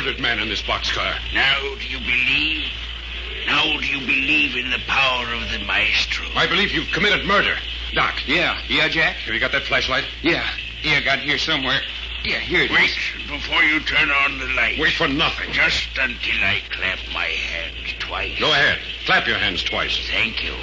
murdered man in this boxcar. Now do you believe? Now do you believe in the power of the maestro? I believe you've committed murder. Doc. Yeah, Jack? Have you got that flashlight? Yeah, got here somewhere. Yeah, here it is. Wait before you turn on the light. Wait for nothing. Just until I clap my hands twice. Go ahead. Clap your hands twice. Thank you.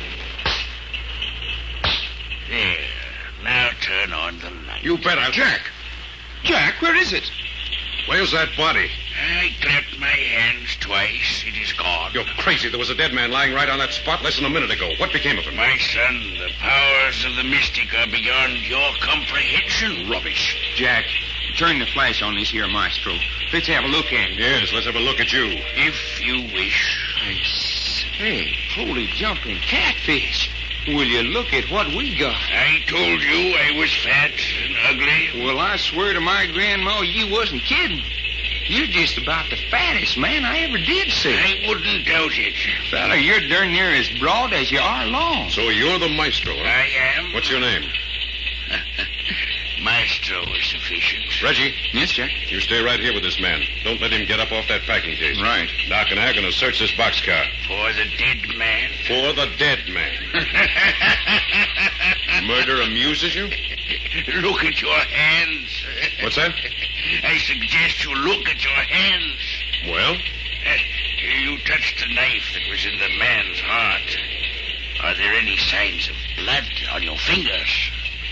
There. Now turn on the light. You better. Jack, where is it? Where's that body? I clapped my hands twice. It is gone. You're crazy. There was a dead man lying right on that spot less than a minute ago. What became of him? My son, the powers of the mystic are beyond your comprehension. Rubbish. Jack, turn the flash on this here maestro. Let's have a look at him. Yes, let's have a look at you. If you wish. Hey, holy jumping catfish. Will you look at what we got? I told you I was fat and ugly. Well, I swear to my grandma you wasn't kidding. You're just about the fattest man I ever did see. I wouldn't doubt it. Fella, you're darn near as broad as you are long. So you're the maestro, huh? I am. What's your name? Maestro is sufficient. Reggie. Yes, Jack? You stay right here with this man. Don't let him get up off that packing case. Right. Doc and I are going to search this boxcar. For the dead man? For the dead man. Murder amuses you? Look at your hands. What's that? I suggest you look at your hands. Well? You touched the knife that was in the man's heart. Are there any signs of blood on your fingers?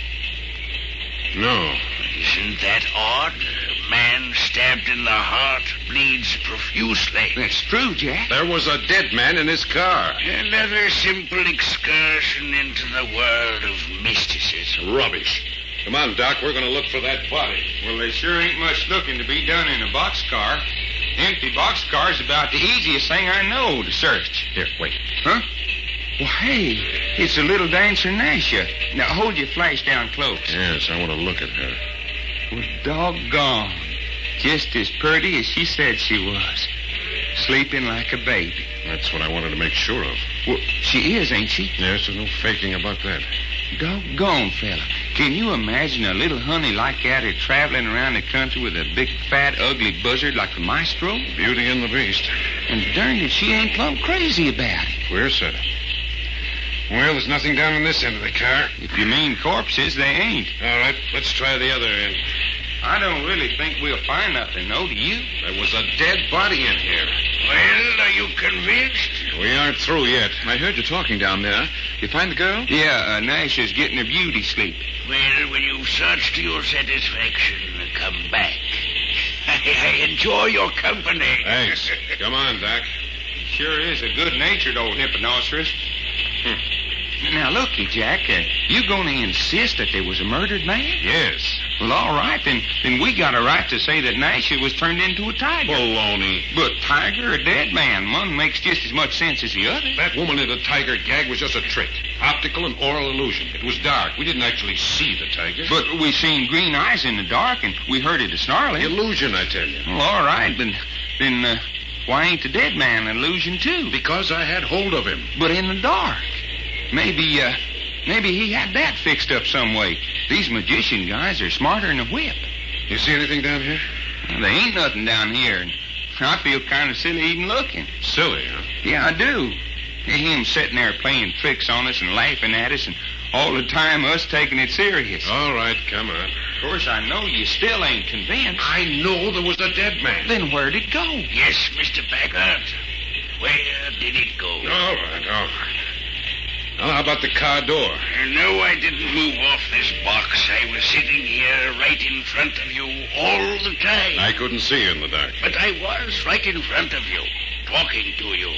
No. Isn't that odd? A man stabbed in the heart bleeds profusely. That's true, Jack. There was a dead man in his car. Another simple excursion into the world of mysticism. Rubbish. Come on, Doc. We're going to look for that body. Well, there sure ain't much looking to be done in a boxcar. Empty boxcar's about the easiest thing I know to search. Here, wait. Huh? Well, hey, it's a little dancer Nasha. Now, hold your flash down close. Yes, I want to look at her. Well, doggone. Just as pretty as she said she was. Sleeping like a baby. That's what I wanted to make sure of. Well, she is, ain't she? Yes, there's no faking about that. Doggone, fella. Can you imagine a little honey like that traveling around the country with a big, fat, ugly buzzard like the maestro? Beauty and the Beast. And darned if she ain't plumb crazy about it. Queer setup. Well, there's nothing down on this end of the car. If you mean corpses, they ain't. All right, let's try the other end. I don't really think we'll find nothing, though, do you? There was a dead body in here. Well, are you convinced? We aren't through yet. I heard you talking down there. You find the girl? Yeah, Nasha's getting her beauty sleep. Well, when you've searched to your satisfaction, come back. I enjoy your company. Thanks. Come on, Doc. Sure is a good-natured old hipponocerous. Now, looky, Jack, you going to insist that there was a murdered man? Yes. Well, all right, then we got a right to say that Nasha was turned into a tiger. Baloney. But tiger or dead man, one makes just as much sense as the other. That woman in the tiger gag was just a trick. Optical and oral illusion. It was dark. We didn't actually see the tiger. But we seen green eyes in the dark, and we heard it snarling. Illusion, I tell you. Well, all right, then why ain't the dead man an illusion, too? Because I had hold of him. But in the dark. Maybe he had that fixed up some way. These magician guys are smarter than a whip. You see anything down here? Well, there ain't nothing down here, and I feel kind of silly even looking. Silly, huh? Yeah, I do. Him sitting there playing tricks on us and laughing at us, and all the time us taking it serious. All right, come on. Of course, I know you still ain't convinced. I know there was a dead man. Then where'd it go? Yes, Mr. Packard. Where did it go? All right. Well, how about the car door? No, I didn't move off this box. I was sitting here right in front of you all the time. I couldn't see you in the dark. But I was right in front of you, talking to you.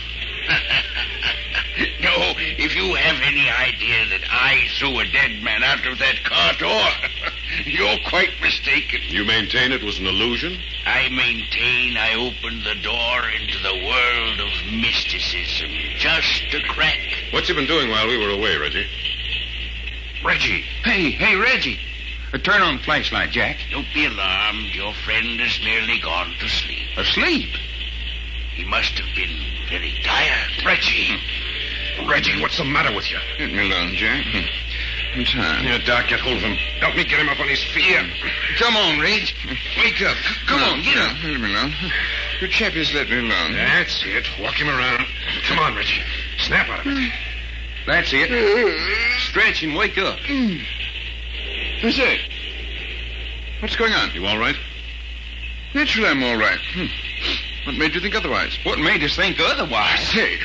No, if you have any idea that I threw a dead man out of that car door, you're quite mistaken. You maintain it was an illusion? I maintain I opened the door into the world of mysticism, just a crack. What's he been doing while we were away, Reggie? Reggie! Hey, Reggie. Turn on the flashlight, Jack. Don't be alarmed. Your friend has merely gone to sleep. Asleep? He must have been very tired. Reggie, what's the matter with you? Leave me alone, Jack. I'm tired. Yeah, Doc, get hold of him. Help me get him up on his feet. Yeah. Come on, Reg. Wake up. Come on, get up. Let me alone. You chappies, let me alone. That's it. Walk him around. Come on, Reggie. Snap out of it. That's it. Stretch and wake up. What's that? What's going on? You all right? Naturally, I'm all right. What made you think otherwise? What made us think otherwise? Say,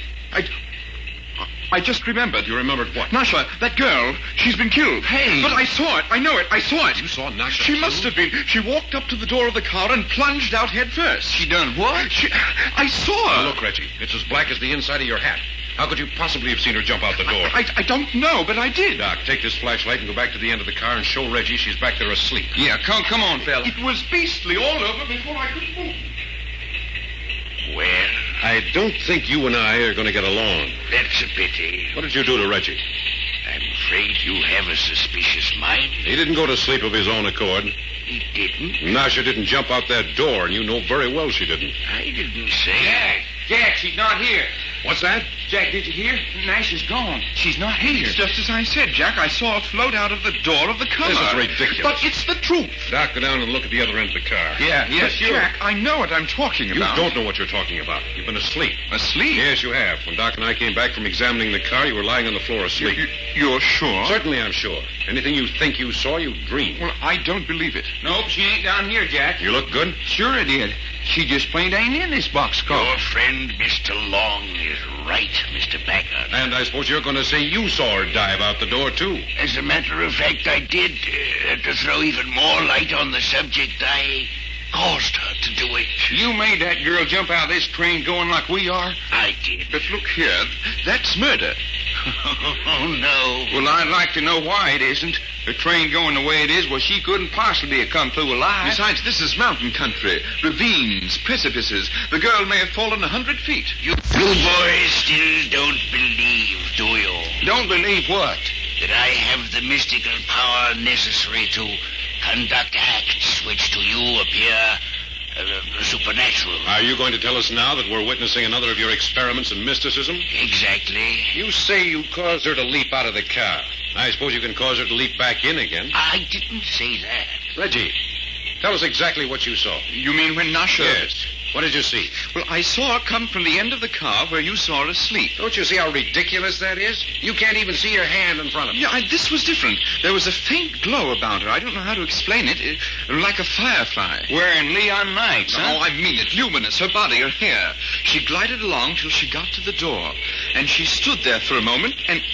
I just remembered. You remembered what? Nasha, that girl, she's been killed. Hey. But I saw it. I know it. I saw it. You saw Nasha? She must have been. She walked up to the door of the car and plunged out head first. She done what? I saw her. Now, look, Reggie. It's as black as the inside of your hat. How could you possibly have seen her jump out the door? I don't know, but I did. Doc, take this flashlight and go back to the end of the car and show Reggie she's back there asleep. Yeah, come on, fella. It was beastly all over before I could move. Well, I don't think you and I are going to get along. that's a pity. What did you do to Reggie? I'm afraid you have a suspicious mind. He didn't go to sleep of his own accord. He didn't. Nasha didn't jump out that door, and you know very well she didn't. I didn't say. Jack, she's not here. What's that? Jack, did you hear? Nasha's gone. She's not here. It's just as I said, Jack. I saw her float out of the door of the car. This is ridiculous. But it's the truth. Doc, go down and look at the other end of the car. Yeah, But, sure. Jack, I know what I'm talking You about. don't know what you're talking about. You've been asleep. Asleep? Yes, you have. When Doc and I came back from examining the car, you were lying on the floor asleep. You're sure? Certainly, I'm sure. Anything you think you saw, you dreamed. Well, I don't believe it. Nope, she ain't down here, Jack. You look good. Sure I did. She just plain ain't in this boxcar. Your friend, Mr. Long, is right, Mr. Packard. And I suppose you're going to say you saw her dive out the door, too. As a matter of fact, I did. To throw even more light on the subject, I caused her to do it. You made that girl jump out of this train going like we are? I did. But look here, that's murder. Oh, no. Well, I'd like to know why it isn't. The train going the way it is, well, she couldn't possibly have come through alive. Besides, this is mountain country. Ravines, precipices. The girl may have fallen 100 feet. You boys still don't believe, do you? Don't believe what? That I have the mystical power necessary to conduct acts which to you appear supernatural. Are you going to tell us now that we're witnessing another of your experiments in mysticism? Exactly. You say you caused her to leap out of the car. I suppose you can cause her to leap back in again. I didn't say that. Reggie, tell us exactly what you saw. You mean when Nasha... Yes. What did you see? Well, I saw her come from the end of the car where you saw her asleep. Don't you see how ridiculous that is? You can't even see your hand in front of you. Yeah, this was different. There was a faint glow about her. I don't know how to explain it. Like a firefly. Wearing Leon Knights, huh? Oh, I mean it. Luminous. Her body, her hair. She glided along till she got to the door. And she stood there for a moment,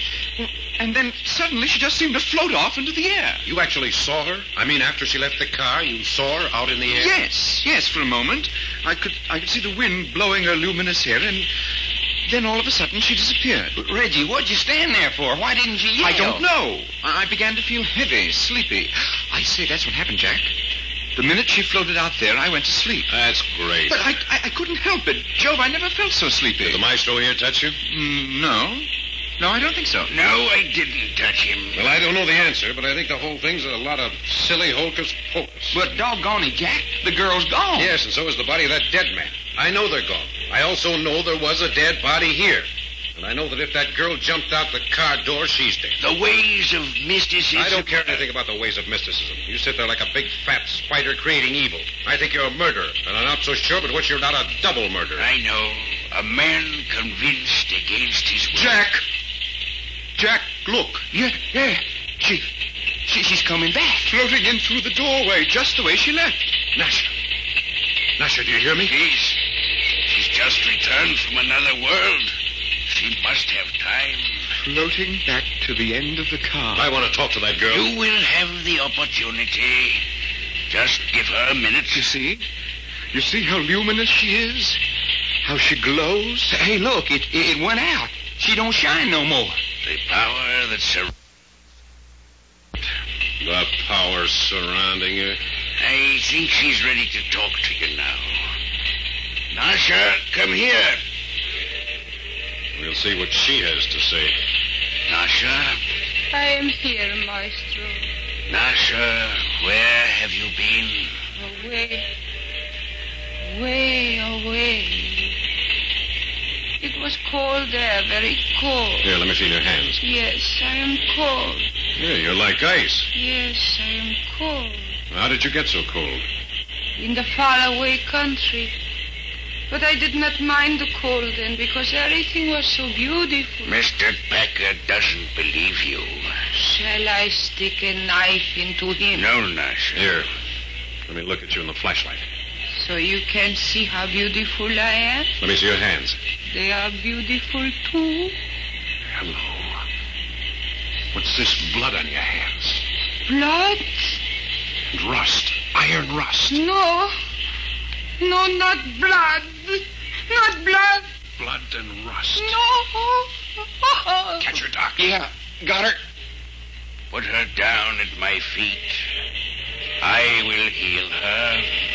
and then suddenly she just seemed to float off into the air. You actually saw her? I mean, after she left the car, you saw her out in the air? Yes, for a moment. I could see the wind blowing her luminous hair, and then all of a sudden she disappeared. Reggie, what'd you stand there for? Why didn't you yell? I don't know. I began to feel heavy, sleepy. I say, that's what happened, Jack. The minute she floated out there, I went to sleep. That's great. But I couldn't help it. Jove, I never felt so sleepy. Did the maestro here touch you? No. No, I don't think so. No, I didn't touch him. Well, I don't know the answer, but I think the whole thing's a lot of silly hocus pocus. But doggone it, Jack, the girl's gone. Yes, and so is the body of that dead man. I know they're gone. I also know there was a dead body here. And I know that if that girl jumped out the car door, she's dead. The ways of mysticism... I don't care anything about the ways of mysticism. You sit there like a big fat spider creating evil. I think you're a murderer, and I'm not so sure but what you're not a double murderer. I know. A man convinced against his will. Jack, look. Yeah. She's coming back. Floating in through the doorway, just the way she left. Nasha, do you hear me? She's just returned from another world. She must have time. Floating back to the end of the car. I want to talk to that girl. You will have the opportunity. Just give her a minute. You see? You see how luminous she is? How she glows? Hey, look, it went out. She don't shine no more. The power that surrounds... The power surrounding her. I think she's ready to talk to you now. Nasha, come here. We'll see what she has to say. Nasha? I am here, Maestro. Nasha, where have you been? Way away. It was cold there, very cold. Here, let me feel your hands. Yes, I am cold. Yeah, you're like ice. Yes, I am cold. How did you get so cold? In the faraway country. But I did not mind the cold then because everything was so beautiful. Mr. Packard doesn't believe you. Shall I stick a knife into him? No, Nasha. Here. Let me look at you in the flashlight. So you can see how beautiful I am? Let me see your hands. They are beautiful too. Hello. What's this blood on your hands? Blood? And rust. Iron rust. No. No, not blood. Not blood. Blood and rust. No. Catch her, Doc. Yeah, got her. Put her down at my feet. I will heal her.